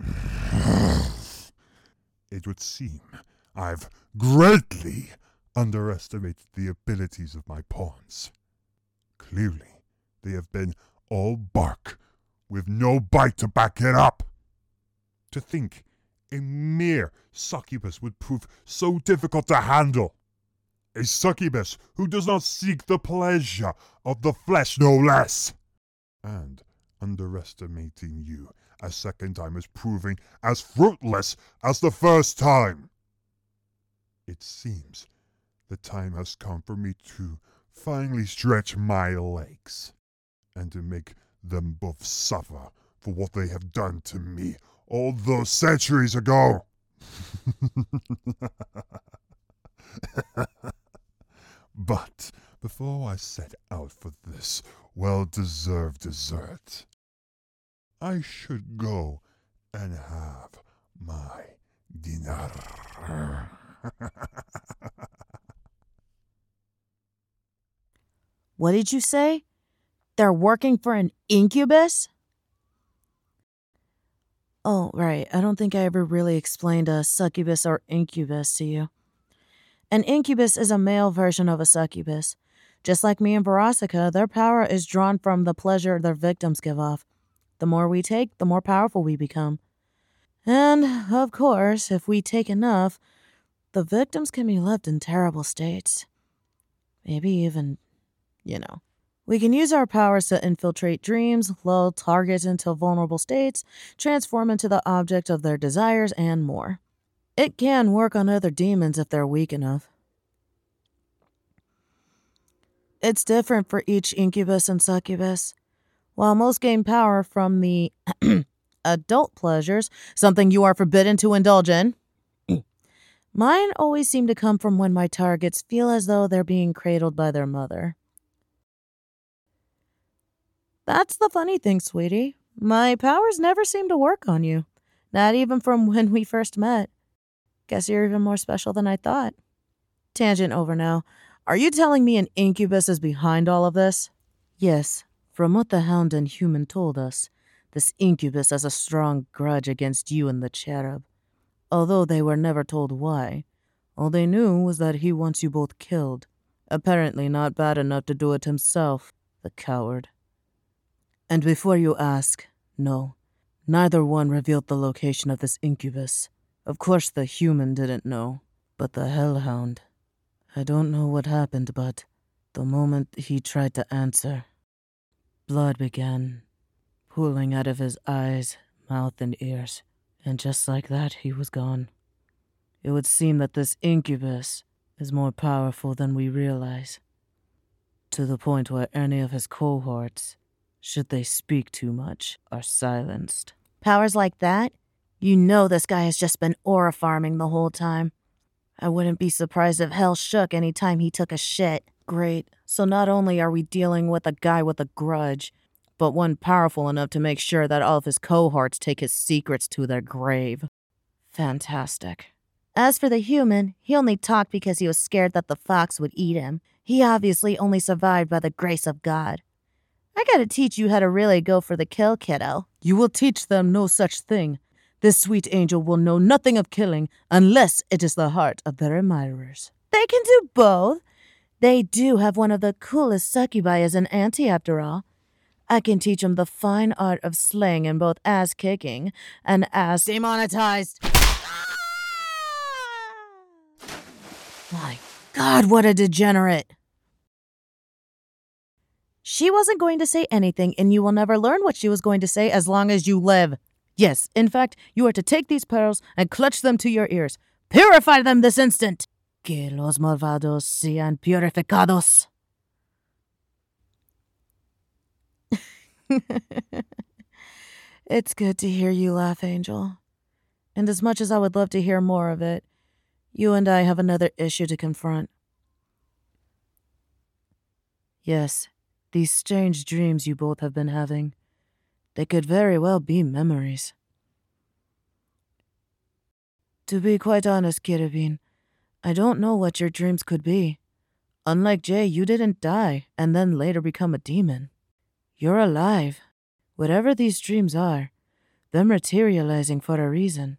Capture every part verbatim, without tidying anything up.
It would seem I've greatly underestimated the abilities of my pawns. Clearly, they have been all bark, with no bite to back it up. To think a mere succubus would prove so difficult to handle. A succubus who does not seek the pleasure of the flesh, no less. And underestimating you a second time is proving as fruitless as the first time. It seems the time has come for me to finally stretch my legs, and to make them both suffer for what they have done to me all those centuries ago. But before I set out for this well-deserved dessert, I should go and have my dinner. What did you say? They're working for an incubus? Oh, right. I don't think I ever really explained a succubus or incubus to you. An incubus is a male version of a succubus. Just like me and Verosica, their power is drawn from the pleasure their victims give off. The more we take, the more powerful we become. And, of course, if we take enough, the victims can be left in terrible states. Maybe even, you know. We can use our powers to infiltrate dreams, lull targets into vulnerable states, transform into the object of their desires, and more. It can work on other demons if they're weak enough. It's different for each incubus and succubus. While most gain power from the adult pleasures, something you are forbidden to indulge in, mine always seem to come from when my targets feel as though they're being cradled by their mother. That's the funny thing, sweetie. My powers never seem to work on you. Not even from when we first met. Guess you're even more special than I thought. Tangent over now. Are you telling me an incubus is behind all of this? Yes. From what the Hound and Human told us, this incubus has a strong grudge against you and the cherub. Although they were never told why. All they knew was that he wants you both killed. Apparently not bad enough to do it himself, the coward. And before you ask, no, neither one revealed the location of this incubus. Of course the Human didn't know, but the Hellhound. I don't know what happened, but the moment he tried to answer, blood began pooling out of his eyes, mouth, and ears, and just like that, he was gone. It would seem that this incubus is more powerful than we realize, to the point where any of his cohorts, should they speak too much, are silenced. Powers like that? You know this guy has just been aura farming the whole time. I wouldn't be surprised if hell shook any time he took a shit. Great. So not only are we dealing with a guy with a grudge, but one powerful enough to make sure that all of his cohorts take his secrets to their grave. Fantastic. As for the Human, he only talked because he was scared that the fox would eat him. He obviously only survived by the grace of God. I gotta teach you how to really go for the kill, kiddo. You will teach them no such thing. This sweet angel will know nothing of killing unless it is the heart of their admirers. They can do both. They do have one of the coolest succubi as an auntie, after all. I can teach them the fine art of slaying in both ass-kicking and ass... Demonetized! My God, what a degenerate! She wasn't going to say anything, and you will never learn what she was going to say as long as you live. Yes, in fact, you are to take these pearls and clutch them to your ears. Purify them this instant! Que los malvados sean purificados. It's good to hear you laugh, Angel. And as much as I would love to hear more of it, you and I have another issue to confront. Yes, these strange dreams you both have been having, they could very well be memories. To be quite honest, Kiribin, I don't know what your dreams could be. Unlike Jay, you didn't die and then later become a demon. You're alive. Whatever these dreams are, They're materializing for a reason.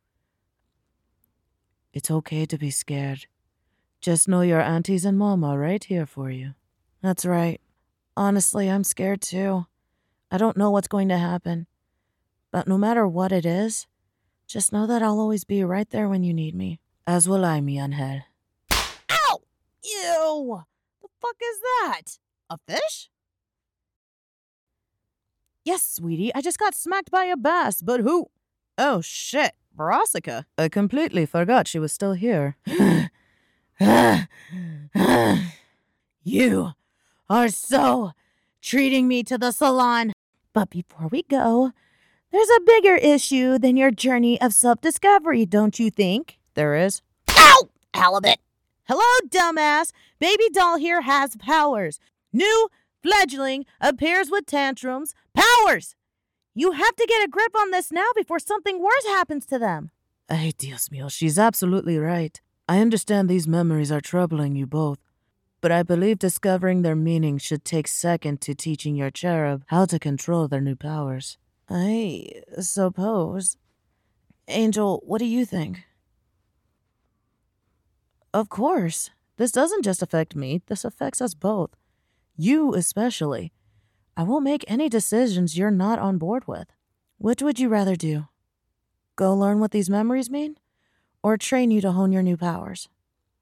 It's okay to be scared. Just know your aunties and mom are right here for you. That's right. Honestly, I'm scared too. I don't know what's going to happen. But no matter what it is, just know that I'll always be right there when you need me. As will I, mi angel. Ow! Ew! The fuck is that? A fish? Yes, sweetie, I just got smacked by a bass, but who? Oh, shit, Brassica. I completely forgot she was still here. You are so treating me to the salon. But before we go, there's a bigger issue than your journey of self-discovery, don't you think? There is. Ow! Halibut! Hello, dumbass. Baby doll here has powers. New fledgling appears with tantrums. Powers! You have to get a grip on this now before something worse happens to them. Ay, Dios mío, she's absolutely right. I understand these memories are troubling you both, but I believe discovering their meaning should take second to teaching your cherub how to control their new powers. I suppose. Angel, what do you think? Of course. This doesn't just affect me. This affects us both. You especially. I won't make any decisions you're not on board with. Which would you rather do? Go learn what these memories mean? Or train you to hone your new powers?